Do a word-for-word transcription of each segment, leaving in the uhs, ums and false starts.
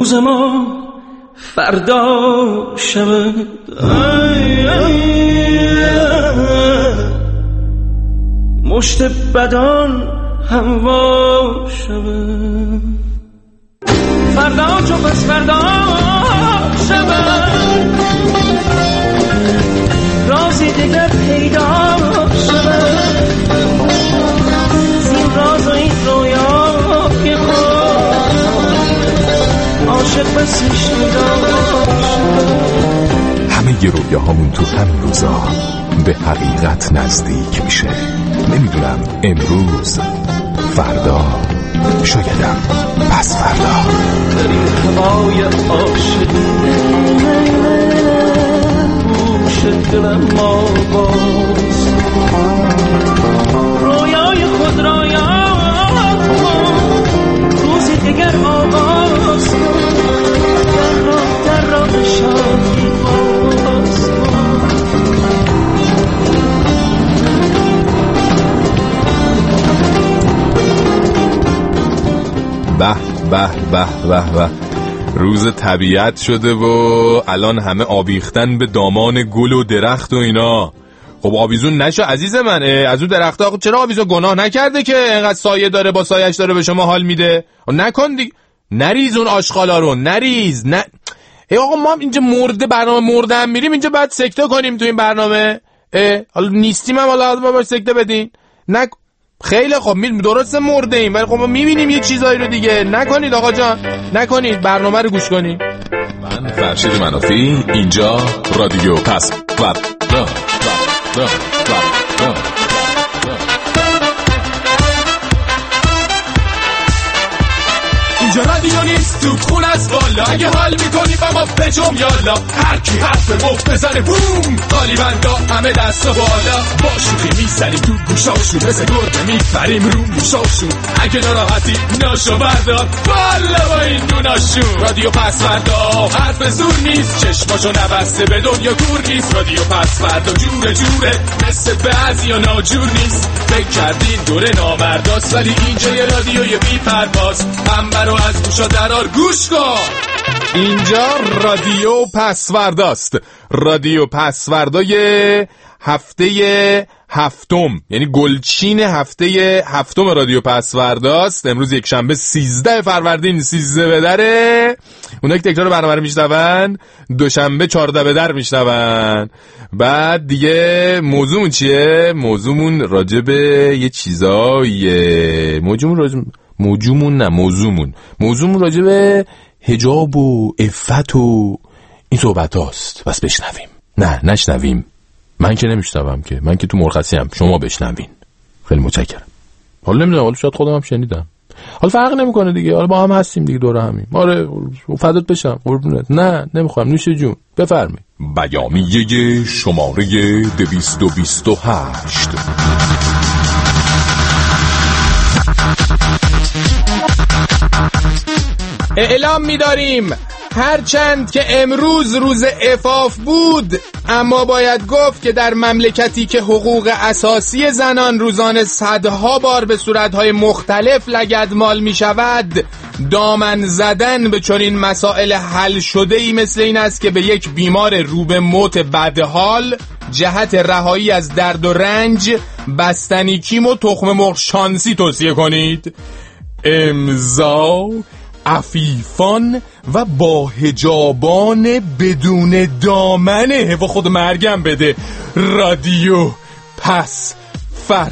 روز ما فردا شود، مشت بدان هموا شود، فردا چو پس فردا شود، رازی دیگر پیدا شود، زین راز و این رویا که خود عاشق بسش ندا شود. همه ی رویاهامون تو همین روزا به حقیقت نزدیک میشه. نمیدونم امروز، فردا، شایدم پس فردا. در این هوای عاشقی گوش دلم ما باز، رویای خود را یاد کن، روزی دیگر آغاز کن، در راه در راه شادی باز کن. به به به به به، روز طبیعت شده و الان همه آویختن به دامان گل و درخت و اینا. خب آویزون نشو عزیز من، از اون درخت ها چرا آویزون گناه نکرده که اینقدر سایه داره، با سایش داره به شما حال میده؟ نکن دیگه، نریز اون آشغالا رو، نریز. نه ای آقا ما اینجا مرده، برنامه مرده هم میریم اینجا بعد سکته کنیم تو این برنامه؟ حالا نیستیم هم حالا ما باید سکته بدین؟ نک خیلی خب می درسته مرده ایم ولی خب ما میبینیم یه چیزایی رو دیگه. نکنید آقا جان، نکنید، برنامه رو گوش کنید. من فرشید منافی، اینجا رادیو پس فردا. اینجا رادیو نیست تو خون از بالا، اگه حال میکنی با ما بجم یالا، هر کی حرف مفت بزنه بوم، قالیبندا همه دست و بالا، با شوخی میزنیم تو گوشاشون، مثل گربه میپریم رو موشاشون، اگه ناراحتی ناشو بردار بالا با این دوناشون. رادیو پس فردا حرف زور نیست، چشماشو نبسته به دنیا کور نیست، رادیو پس فردا جوره جوره مثل بعضی ها ناجور نیست، فکر کردین دوره نامرداست ولی اینجا یه رادیوی بی پرواز، منبرو از گوشا درار گوش کن. اینجا رادیو پسورداست، رادیو پسوردای هفته هفتم، یعنی گلچین هفته هفتم رادیو پسورداست. امروز یک شنبه سیزده فروردین، سیزده به دره. اونایی که تکرار برنامه رو میشنون دوشنبه چهارده به در میشنون. بعد دیگه موضوعمون چیه؟ موضوعمون راجب یه چیزاییه. موضوعمون راجب موضوعمون نه موضوعمون موضوعمون راجع به حجاب و عفت و این صحبت هاست. بس بشنویم. نه نشنویم، من که نمیشنوم که، من که تو مرخصی هم، شما بشنوین. خیلی متشکرم. حالا نمیدونم، حالا شاید خودم هم شنیدم، حالا فرق نمیکنه دیگه، حالا با هم هستیم دیگه، دور همیم. آره فدات بشم قربونت. نه نمیخوام، نوش جون، بفرمایید. بیانیه شماره دویست و بیست و هشت. اعلام می‌داریم هرچند که امروز روز عفاف بود، اما باید گفت که در مملکتی که حقوق اساسی زنان روزانه صدها بار به صورتهای مختلف لگدمال می شود، دامن زدن به چنین مسائل حل شده‌ای مثل این است که به یک بیمار رو به موت بدحال جهت رهایی از درد و رنج بستنی کیم و تخم مرغ شانسی توصیه کنید. امضا عفیفان و با حجابان بدون دامنه و خود مرگم بده. رادیو پس فردا.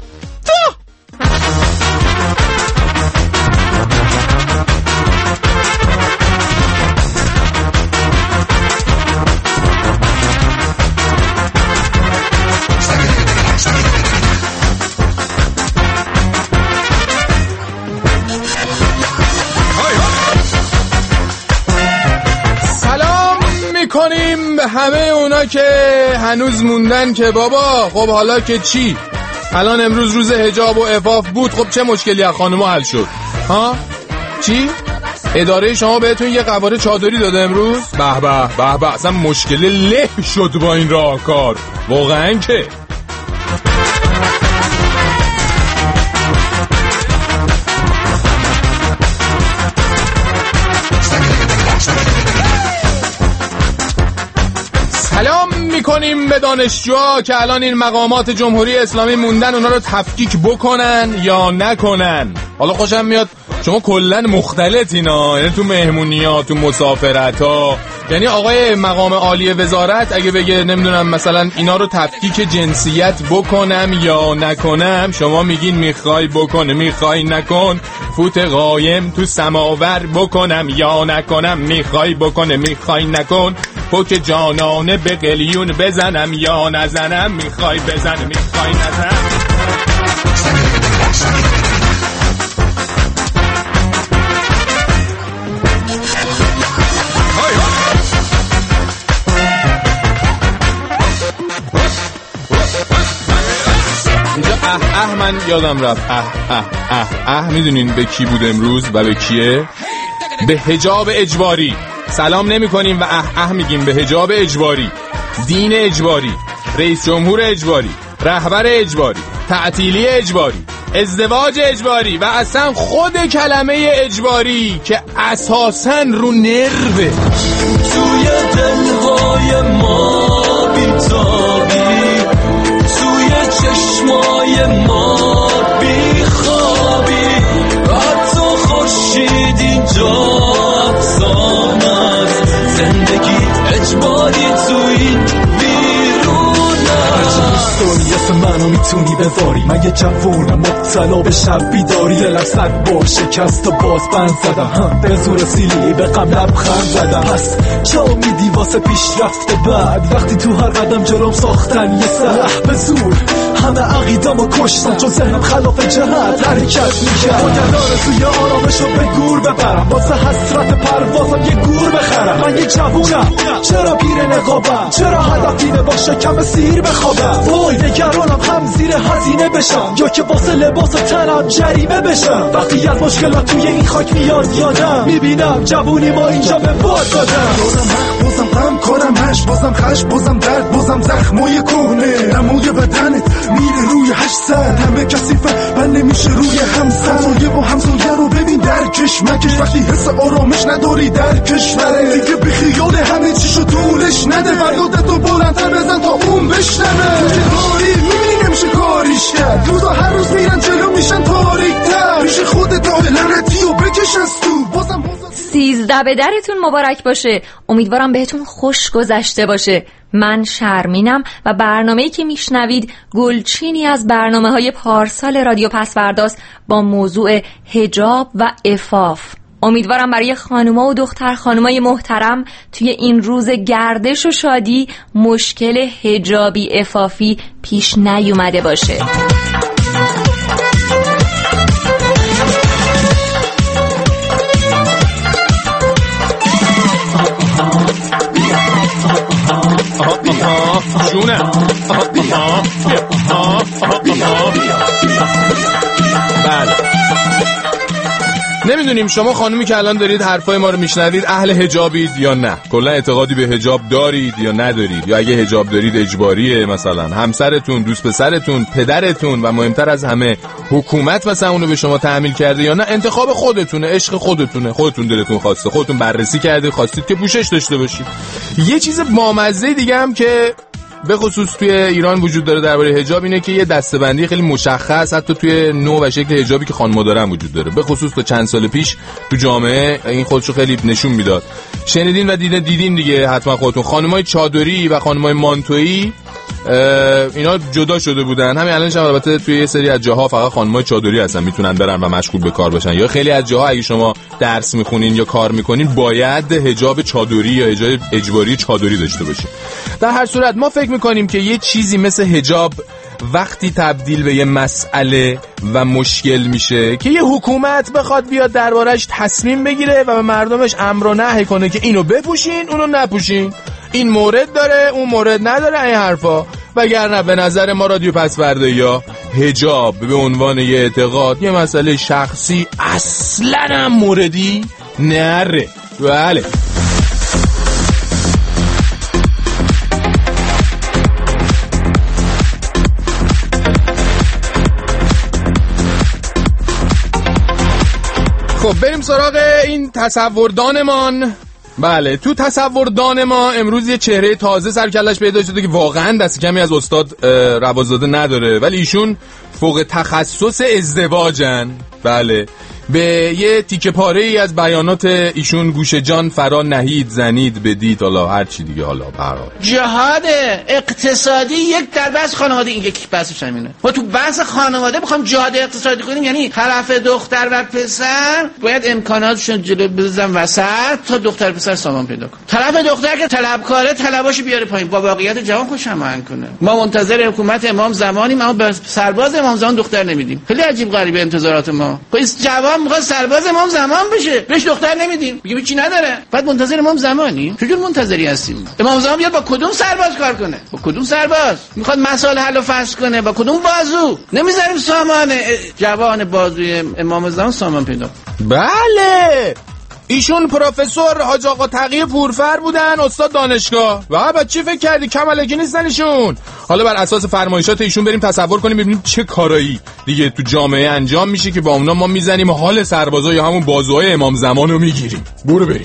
کنیم به همه اونا که هنوز موندن که بابا خب حالا که چی؟ الان امروز روز حجاب و عفاف بود، خب چه مشکلی از خانم‌ها حل شد؟ ها؟ چی؟ اداره شما بهتون یه قواره چادری داده امروز؟ به به به به، اصلا مشکل له شد با این راهکار واقعا که. میکنیم به دانشجوها که الان این مقامات جمهوری اسلامی موندن اونا رو تفکیک بکنن یا نکنن. حالا خوشم میاد شما کلن مختلطین ها، یعنی تو مهمونی ها، تو مسافرت ها. یعنی آقای مقام عالی وزارت اگه بگه نمیدونم مثلا اینا رو تفکیک جنسیت بکنم یا نکنم، شما میگین میخوای بکنه میخوای نکن. فوت قایم تو سماور بکنم یا نکنم، میخوای بکنه میخوای نکن. پوک جانانه به قلیون بزنم یا نزنم، میخوای بزن میخوای نزن. اه اه من یادم رفت اه اه اه اه میدونین به کی بود امروز و به کیه؟ به حجاب اجباری. سلام نمی کنیم و اه اه میگیم به حجاب اجباری، دین اجباری، رئیس جمهور اجباری، رهبر اجباری، تعطیلی اجباری، ازدواج اجباری و اصلا خود کلمه اجباری که اساساً رو نروه. توی دلهای ما بیتابی، توی چشمای ما بیخوابی، حتی خورشید اینجا افسانه است، زندگی اجباری توی بیرون است. اسم منو میتونی بذاری، من یه جوونم مبتلا به شب بیداری، دلم صد بار شکست و باز بند زدم، هم به زور سیلی به غم لبخند زدم. پس چا میدی واسه پیشرفت بعد، وقتی تو هر قدم جلوم ساختن یه سلاح به زور، همه عقیدامو کشتن چون ذهنم خلاف جهت حرکت میکرد. باید آرزوی آرامشو به گور ببرم، واسه حسرت پروازم یه گور بخرم. من یه جوونم چرا پیر نقابم، چرا هدف اینه با شکم سیر بخوابم. وای نگرانم هم زیر هزینه بشم یا که واسه لباس و تنم جریمه بشم. وقتی از مشکلات توی این خاک میاد یادم، میبینم جوونی ما اینجا به باد دادم. بازم حق بازم غم کارم هش، بازم خشم بازم درد بازم زخمای کهنه، نمای بدنت میره روی هشتصد، همه کثیفه من نمیشه روی همسایه و همسایه رو ببین در کشمکش. وقتی حس آرامش نداری در کشوره، دیگه بی خیال همه چیشو طولش نده، فریادتو بلندتر بزن تا اون بشنوه. که داری میبینی نمیشه کاریش کرد، روزا هر روز میرن جلو میشن تاریک‌تر، پیش خودت لعنتی و بکش از تو. بازم سیزده به درتون مبارک باشه، امیدوارم بهتون خوش گذشته باشه. من شرمینم و برنامه‌ای که میشنوید گلچینی از برنامه‌های پارسال رادیو پسورداست با موضوع حجاب و عفاف. امیدوارم برای خانوما و دختر خانومای محترم توی این روز گردش و شادی مشکل حجابی عفافی پیش نیومده باشه. جونم بله نمیدونیم شما خانومی که الان دارید حرفای ما رو میشنوید اهل حجابید یا نه، کلا اعتقادی به حجاب دارید یا ندارید، یا اگه حجاب دارید اجباریه، مثلا همسرتون، دوست پسرتون، پدرتون و مهمتر از همه حکومت مثلا اونو به شما تحمیل کرده یا نه، انتخاب خودتونه، عشق خودتونه، خودتون دلتون خواسته، خودتون بررسی کردید خواستید که پوشش داشته باشید. یه چیز بامزه دیگه هم که به خصوص توی ایران وجود داره درباره حجاب اینه که یه دسته‌بندی خیلی مشخص حتی توی نوع و شکل حجابی که خانم‌ها دارن وجود داره. به خصوص تا چند سال پیش تو جامعه این خودشو خیلی نشون میداد. شنیدین و دیدین دیدین دیگه حتما خودتون. خانم‌های چادری و خانم‌های مانتویی اینا جدا شده بودن. همین الانش هم البته توی یه سری از جاها فقط خانم‌های چادری هستن میتونن برن و مشغول به کار بشن، یا خیلی از جاها اگه شما درس میخونین یا کار میکنین باید حجاب چادری یا حجاب اجباری چادری داشته باشین. در هر صورت ما فکر میکنیم که یه چیزی مثل حجاب وقتی تبدیل به یه مسئله و مشکل میشه که یه حکومت بخواد بیاد دربارش تصمیم بگیره و به مردمش امر و نهی کنه که اینو بپوشین اونو نپوشین، این مورد داره اون مورد نداره، این حرفا. وگرنه به نظر ما رادیو پسورده‌ها حجاب به عنوان یه اعتقاد، یه مسئله شخصی، اصلاً هم موردی نره. بله خب بریم سراغ این تصوردانمان بله، تو تصور دان ما امروز یه چهره تازه سر کلش پیدا شده که واقعا دست کمی از استاد روازاده نداره، ولی ایشون فوق تخصص ازدواجن. بله، به یه تیکه پاره ای از بیانات ایشون گوش جان فرا نهید، زنید، بدید، حالا هر چی دیگه. حالا برای جهاد اقتصادی یک در بحث خانواده، این یک بحثش همینه. ما تو بحث خانواده بخوام جهاد اقتصادی کنیم، یعنی طرف دختر و پسر باید امکاناتشون جلو بزنن وسط تا دختر پسر سامان پیدا کنه. طرف دختر که طلبکاره طلباشو بیاره پایین، با واقعیت جهان خوش هماهنگ کنه. ما منتظر حکومت امام زمانیم، اما به سرباز امام زمان دختر نمیدیم. خیلی عجیب غریبه انتظارات ما. خب جوان میخواد سرباز امام زمان بشه، بهش دختر نمیدیم، میگه چی نداره. بعد منتظر امام زمانی؟ چجور منتظری هستیم؟ امام زمان بیاد با کدوم سرباز کار کنه؟ با کدوم سرباز؟ میخواد مسائل حل و فصل کنه، با کدوم بازو؟ نمیذاریم سامان جوان بازوی امام زمان سامان پیدا. بله، ایشون پروفسور حاج آقا تقی پورفر بودن، استاد دانشگاه. و بعد چی فکر کردی کم الکی نیستن ایشون؟ حالا بر اساس فرمایشات ایشون بریم تصور کنیم ببینیم چه کارایی دیگه تو جامعه انجام میشه که با اونا ما میزنیم حال سربازا یا همون بازوهای امام زمان رو میگیریم. برو بریم.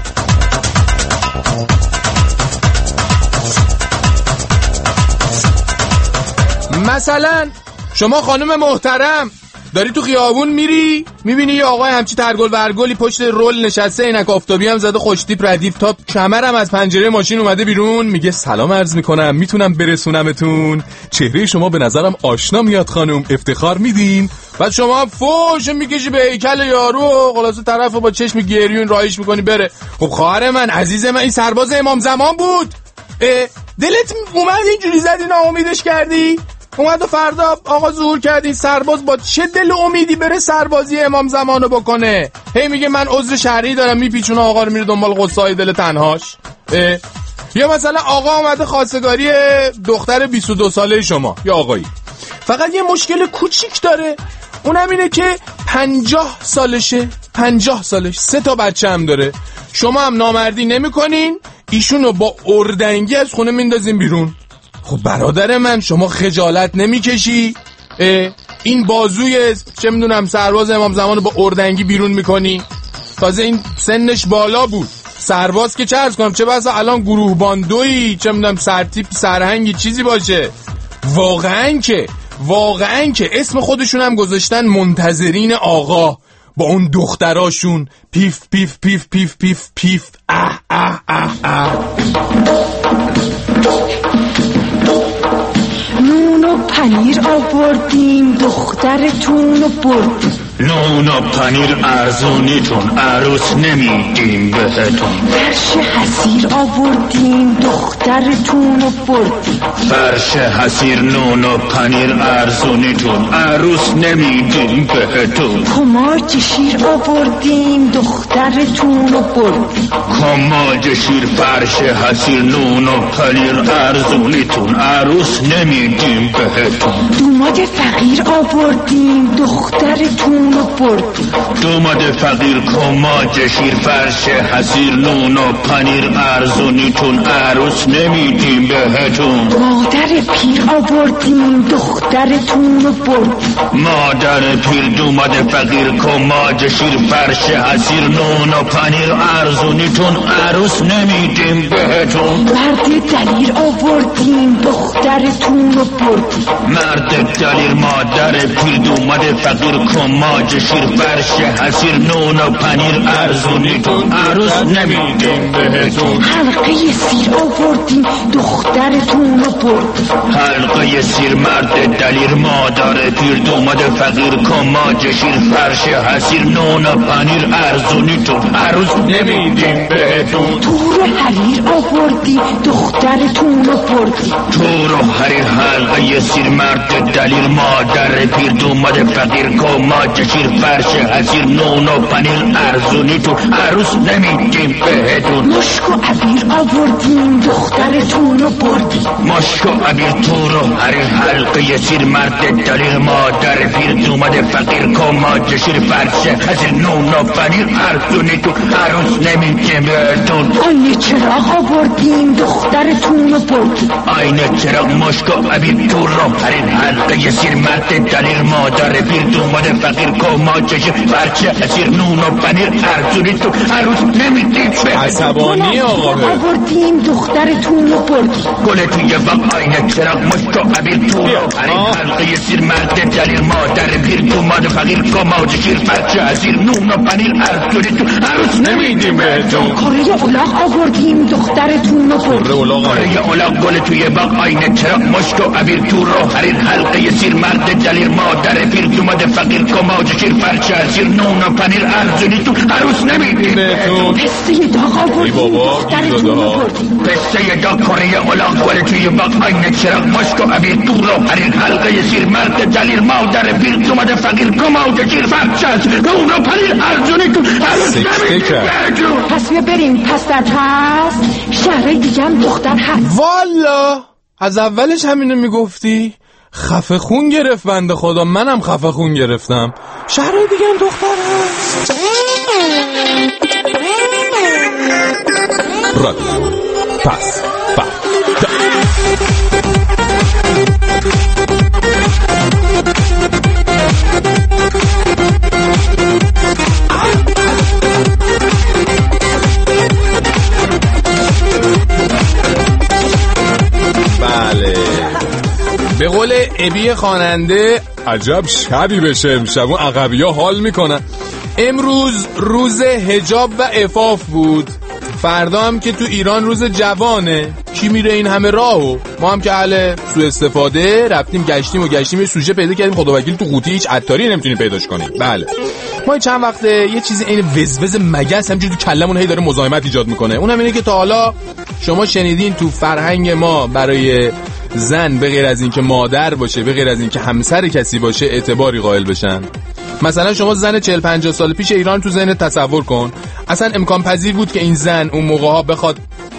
مثلا شما خانم محترم داری تو خیابون میری، میبینی یه آقای همچی ترگل برگلی پشت رول نشسته، عینک آفتابی هم زده، خوشتیپ ردیف تاپ، کمرم از پنجره ماشین اومده بیرون، میگه سلام عرض میکنم، میتونم برسونمتون؟ چهره شما به نظرم آشنا میاد خانم، افتخار میدین؟ بعد شما هم فوش میکشی به هیکل یارو، خلاصه طرفو با چشم گریون رایش میکنی بره. خب خواهر من، عزیز من، این سرباز امام زمان بود. دلت اومد اینجوری زدی ناامیدش کردی؟ اومد و فردا آقا ظهور کردی، سرباز با چه دل امیدی بره سربازی امام زمانو بکنه؟ هی میگه من عذر شرعی دارم، میپیچونه آقا رو، میره دنبال قصای دل تنهاش. یا مثلا آقا اومده خواستگاری دختر بیست و دو ساله شما یا آقایی، فقط یه مشکل کوچیک داره، اونم اینه که پنجاه سالشه، پنجاه سالش، سه تا بچه هم داره. شما هم نامردی نمی کنین، ایشونو با اردنگی از خونه میندازین بیرون. خب برادر من، شما خجالت نمیکشی؟ این بازوی چه میدونم سرباز امام زمانو با اردنگی بیرون میکنی؟ تازه این سنش بالا بود، سرباز که چه عرض کنم، چه بسا الان گروه باندویی، چه میدونم سرتیپ سرهنگی چیزی باشه. واقعا که واقعا که اسم خودشون هم گذاشتن منتظرین آقا، با اون دختراشون پیف پیف پیف پیف پیف پیف اه اه اه اه. نون و پنیر آوردیم، دخترتون رو بردیم. نون و پنیر ارزونیتون، عروس نمیدیم بهتون. فرش حسیر آوردیم، دخترتون رو بردیم. فرش حسیر، نون و پنیر ارزونیتون، عروس نمیدیم بهتون. کماج شیر آوردیم، دخترتون رو بردیم. کماج شیر، فرش حسیر، نون و پنیر ارزونیتون، عروس نمیدیم بهتون. دوماد فقیر آوردیم، دخترتون رو بردیم. دوماد فقیر، کماج شیر، فرش حسیر، نون و پنیر ارزونیتون، عروس نمیدیم بهتون. مادر پیر آوردیم، دخترتون رو بردیم. مادر پیر، دوماد فقیر، کماج شیر، فرش حسیر، نون و پنیر ارزونیتون، عروس نمیدیم بهتون. مرد دلیر آوردیم، دخترتون رو بردیم. مرد دلیر، مادر پیر، دوماد فقیر، کماج شیر، فرش حسیر، نون و پنیر ارزونیتون، عروس نمیدیم بهتون. حلقه سیر آوردیم، دخترتون رو بردیم. حلقه سیر، مرد دلیر، مادر پیر، دوماد فقیر، کماج شیر، فرش حسیر، نون و پنیر ارزونیتون، عروس نمیدیم بهتون. تور حریر آوردیم، دخترتون رو بردیم. تور و حریر، حلقه سیر، مرد دلیر، مادر پیر، دوماد فقیر، کماج شیر، فرش حسیر، نون و پنیر ارزونیتون، عروس نمیدیم بهتون. مشک و عبیر آوردیم، دخترتون رو بردیم. مشک و عبیر، تور و حریر، حلقه سیر، مرد دلیر، مادر پیر، دوماد فقیر، کماج شیر، فرش حسیر، نون و پنیر ارزونیتون، عروس نمیدیم بهتون. آینه چراغ آوردیم، دخترتون رو بردیم. آینه چراغ، مشک و عبیر، تور و حریر، حلقه سیر، مرد دلیر، مادر پیر، دوماد فقیر، کما چشیر فرچه اسیر نون و پنیر ارزونی تو عروس نمیدی به عصبانی آقا آوردیم دخترتون رو بردیم گل توی باغ آینه چراغ مشت و عبیر تو این حلقه سیر مرد دلیر مادر پیر تو ماد فقیر کما چشیر فرچه اسیر نون و پنیر ارزونی تو عروس نمیدی به تو کره الاغ آوردیم دخترتون رو بردیم کره الاغ گل توی باغ آینه چراغ مشت و عبیر تو رو هرین حلقه سیر مرد دلیر مادر پیر تو ماد فقیر کما چشیر فرچه اسیر نون و پنیر ارزونی تو عروس نمیدی به تو پسته داغ آوردیم دخترتون رو بردیم پسته داغ کره الاغ گل توی باغ آینه چراغ مشت و عبیر تو رو هرین حلقه سیر مرد دلیر مادر پیر تو ماد فقیر کما چشیر فرچه اسیر نون و پنیر ارزونی تو عروس نمیدی به تو. پس بیا بریم پس در پس شهرهای دیگه هم دختر هست. والا از اولش همینو میگفتی؟ خفه خون گرفت بنده خدا. منم خفه خون گرفتم. شهرهای دیگه هم دختر هست. رادیو پس بله، به قول ابی خواننده عجب شبی بشه امشب. اون عقبی ها حال میکنن. امروز روز حجاب و عفاف بود. فردا هم که تو ایران روز جوانه. کی میره این همه راهو؟ ما هم که اهل سوء استفاده رفتیم گشتیم و گشتیم یه سوژه پیدا کردیم. خدا وکیل تو قوطی هیچ عطاری نمیتونیم پیداش کنیم. بله، ما چند وقته یه چیزی این وزوز مگس همینجوری تو کلمون هی داره مزاحمت ایجاد میکنه. اونم اینه که تا حالا شما شنیدین تو فرهنگ ما برای زن به غیر از این که مادر باشه، به غیر از این که همسر کسی باشه، اعتباری قائل بشن؟ مثلا شما زن چهل پنجاه سال پیش ایران تو ذهنت تصور کن. اصلا امکان پذیر بود که این زن اون موقع ها بخواد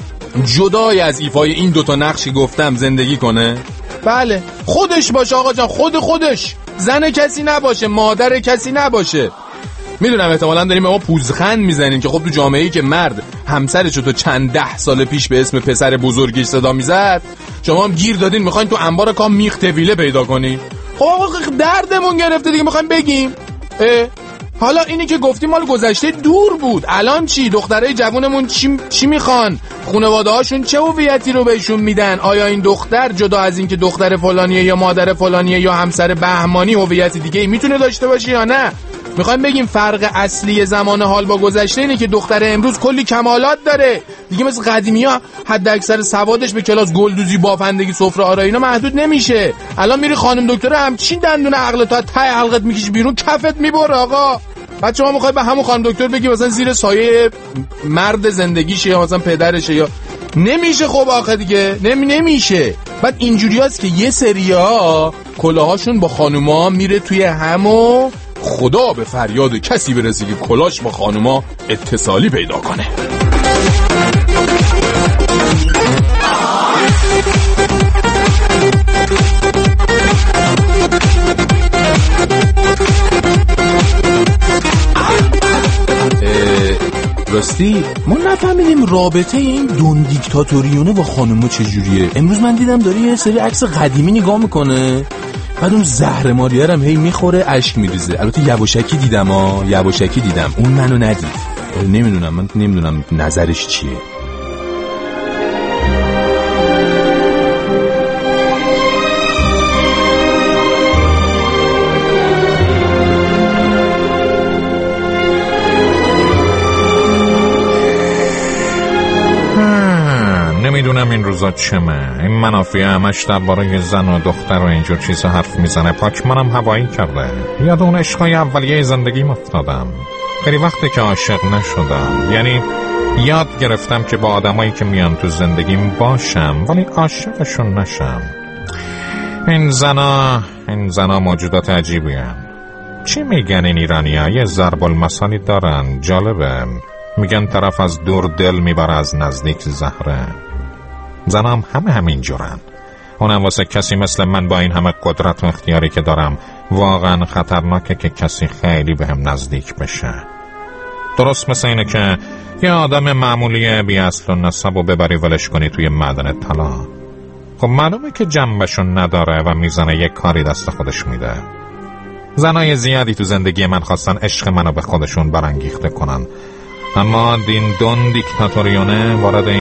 جدای از ایفای این دوتا نقشی گفتم زندگی کنه؟ بله، خودش باشه آقا جان، خود خودش، زن کسی نباشه، مادر کسی نباشه. میدونم احتمالاً داریم ما پوزخند میزنیم که خب تو جامعه‌ای که مرد همسرشو تو چند ده سال پیش به اسم پسر بزرگش صدا میزد، شما هم گیر دادین میخواین تو انبار کام میخ طویله پیدا کنین. خب آقا دردمون گرفته دیگه، میخوایم بگیم. اه حالا اینی که گفتیم مال گذشته دور بود. الان چی؟ دخترای جوونمون چی چی میخوان؟ خانواده هاشون چه هویتی رو بهشون میدن؟ آیا این دختر جدا از این که دختر فلانیه یا مادر فلانیه یا همسر بهمانی هویت دیگه ای میتونه داشته باشه یا نه؟ میخوایم بگیم فرق اصلی زمان حال با گذشته اینه که دختر امروز کلی کمالات داره دیگه. مثل قدیمی‌ها حد اکثر سوادش به کلاس گلدوزی، بافندگی، سفره آرایی اینا محدود نمیشه. الان میری خانم دکتر همچین دندون عقل تا ته حلقت میکشی بیرون، کفت میبره آقا. بعد شما میخوای به همون خانم دکتر بگی مثلا زیر سایه مرد زندگیشه یا مثلا پدرشه یا نمیشه. خب آخه دیگه نمی نمیشه. بعد اینجوریاست که یه سریا کلاهاشون با خانوما میره توی همو. خدا به فریاد کسی برسه که کلاش با خانوما اتصالی پیدا کنه. راستی ما نفهمیدیم رابطه این دون دیکتاتوریونه با خانوما چجوریه. امروز من دیدم داره یه سری عکس قدیمی نگاه میکنه، بعد اون زهر ماریه هم هی میخوره اشک میریزه. البته یواشکی دیدم ها، یواشکی دیدم، اون منو ندید. نمیدونم من نمیدونم نظرش چیه. نمیدونم این روزا چمه. این منافع همش درباره زن و دختر و اینجور چیزا حرف میزنه. پاکمانم هوایی کرده. یاد اون عشقای اولیه زندگیم افتادم. خیلی وقته که عاشق نشدم. یعنی یاد گرفتم که با آدمایی که میان تو زندگیم باشم ولی عاشقشون نشم. این زنا این زنا موجودات عجیبی هن. چی میگن این ایرانی‌ها؟ یه ضرب المثلی دارن جالبه. میگن طرف از دور دل میبره، از نزدیک زهره. زنام همه همین جورن. اونم واسه کسی مثل من با این همه قدرت و اختیاری که دارم واقعا خطرناکه که کسی خیلی به هم نزدیک بشه. درست مثل اینه که یه آدم معمولی بی اصل و نسب و ببری ولش کنی توی معدن طلا. خب معلومه که جنبشون نداره و میزنه یه کاری دست خودش میده. زنای زیادی تو زندگی من خواستن عشق منو به خودشون برانگیخته کنن، اما دین دون دیکتاتوریونه وارد